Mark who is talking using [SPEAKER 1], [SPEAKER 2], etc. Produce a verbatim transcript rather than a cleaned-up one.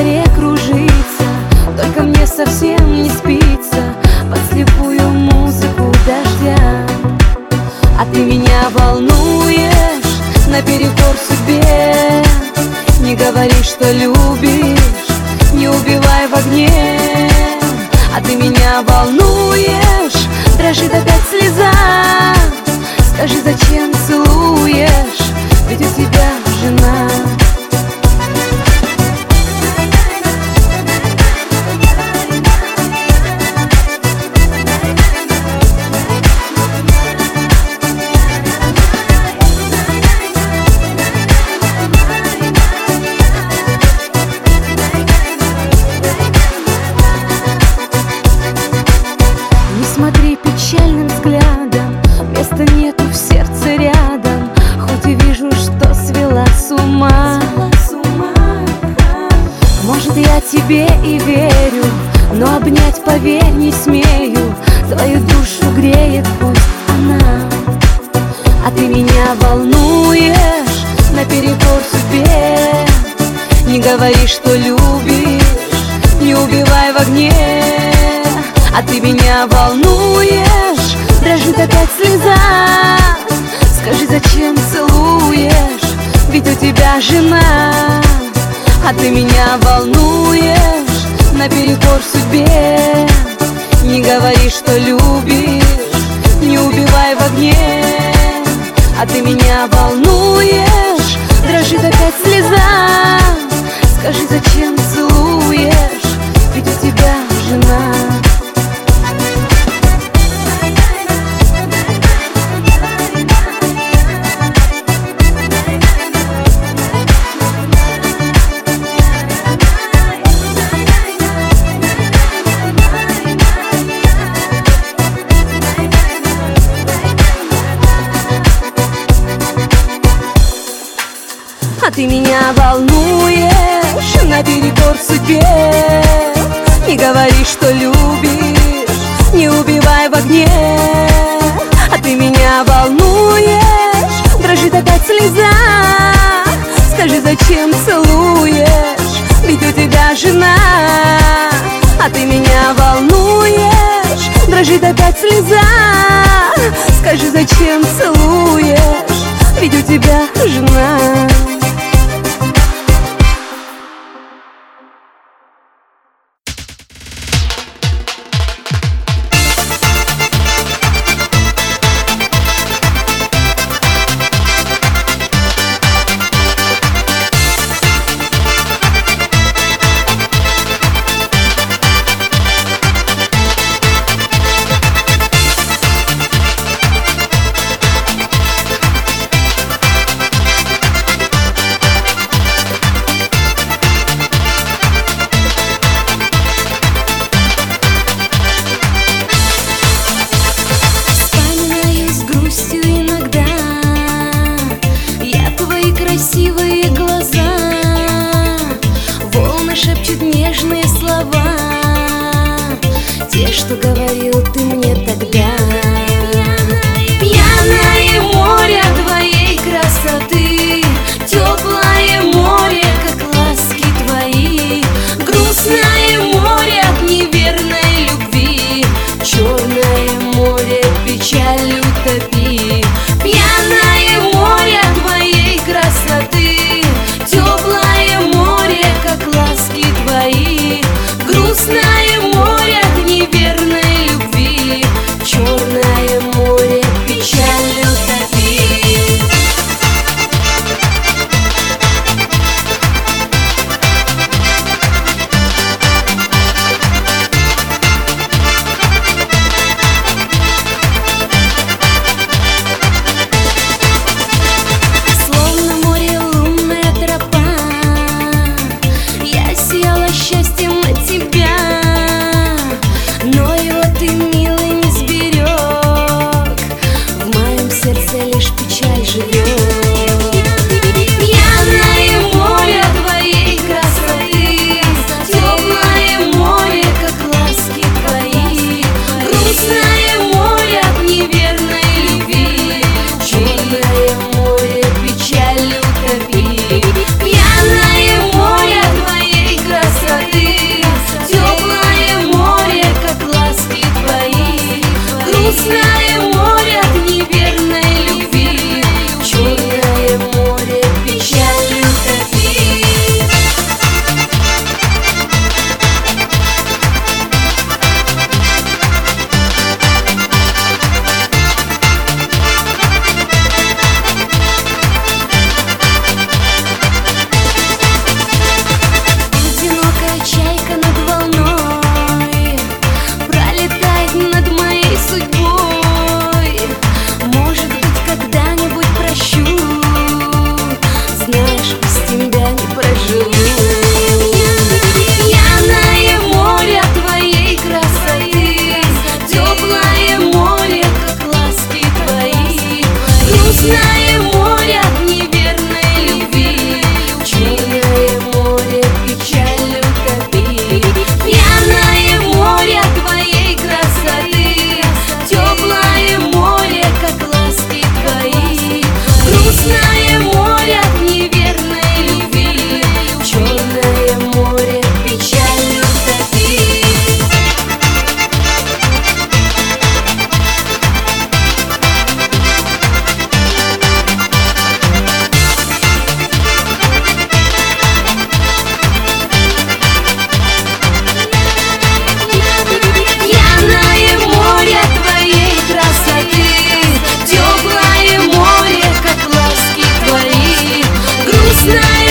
[SPEAKER 1] дворе кружится, только мне совсем не спится под слепую музыку дождя. А ты меня волнуешь наперекор судьбе. Не говори, что любишь, не убивай в огне. А ты меня волнуешь, дрожит опять слеза. Скажи, зачем целуешь, ведь у тебя жена. Не смотри печальным взглядом, места нету в сердце рядом. Хоть и вижу, что свела с ума. Может, я тебе и верю, но обнять, поверь, не смею. Твою душу греет пусть она. А ты меня волнуешь наперекор судьбе. Не говори, что любишь, не убивай в огне. А ты меня волнуешь, дрожит опять слеза. Скажи, зачем целуешь, ведь у тебя жена. А ты меня волнуешь наперекор судьбе. Не говори, что любишь, не убивай в огне. А ты меня волнуешь, дрожит опять слеза. Скажи, зачем целуешь, ведь у тебя жена. А ты меня волнуешь наперекор судьбе. Не говори, что любишь, не убивай в огне. А ты меня волнуешь, дрожит опять слеза. Скажи, зачем целуешь, ведь у тебя жена. А ты меня волнуешь, дрожит опять слеза. Скажи, зачем целуешь, ведь у тебя жена. Знаю,